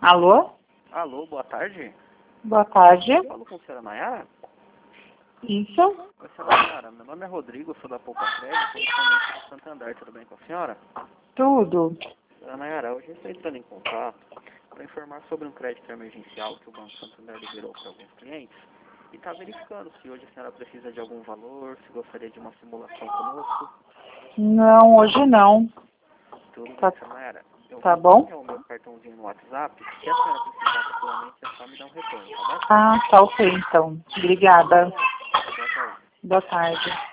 Alô? Alô, boa tarde. Boa tarde. Eu falo com a senhora Nayara? Isso? Oi, senhora Nayara. Meu nome é Rodrigo, eu sou da Poupa Crédito, correspondente do Santander. Tudo bem com a senhora? Tudo. Senhora Nayara, hoje eu estou entrando em contato para informar sobre um crédito emergencial que o Banco Santander liberou para alguns clientes e está verificando se hoje a senhora precisa de algum valor, se gostaria de uma simulação conosco. Não, hoje não. Tudo Tá, bem, senhora Nayara. Eu tá vou bom? enviar o meu cartãozinho no WhatsApp. Se a senhora precisar futuramente, é só me dar um retorno, tá bom? Ah, tá ok então. Obrigada. Boa tarde. Boa tarde.